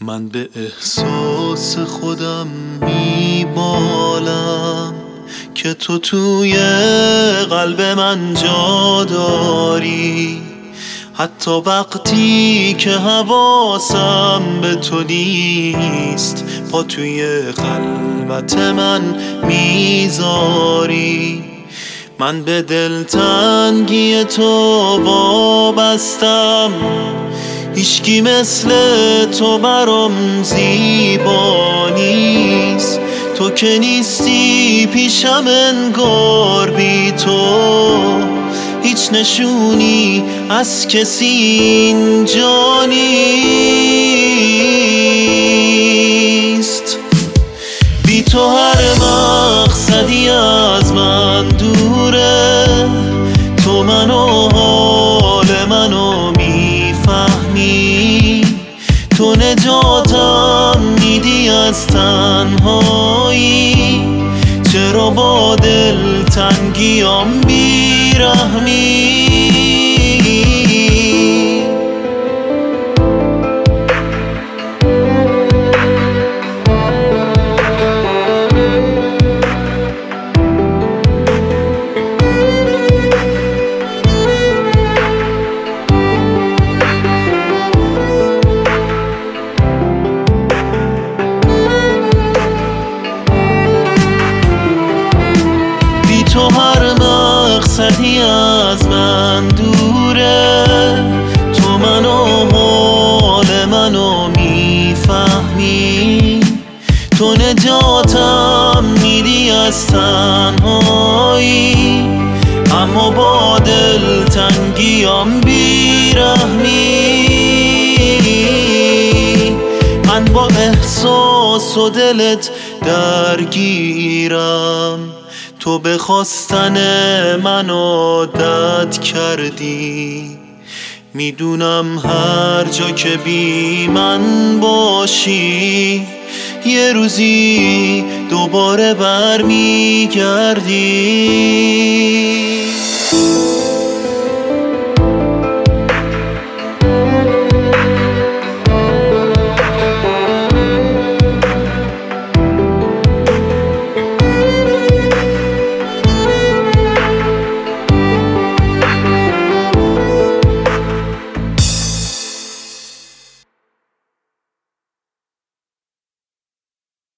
من به احساس خودم میبالم که تو توی قلب من جا داری، حتی وقتی که حواسم به تو نیست پا توی خلوت من میذاری. من به دلتنگی تو وابستم، هیچکی مثل تو برام زیبا نیست. تو که نیستی پیشم انگار بی تو هیچ نشونی از کسی اینجا نیست. بی تو هر مقصدی از من دوره، تو منو حال منو میفهمی، تو نجاتم میدی از تنهایی، چرا با دلتنگیام بیرحمی؟ تو هر مقصدی از من دوره، تو منو حال منو میفهمی، تو نجاتم میدی از تنهایی، اما با دلتنگیام بیرحمی. من با احساس و دلت درگیرم، تو به خواستن من عادت کردی، میدونم هر جا که بی من باشی یه روزی دوباره برمیگردی.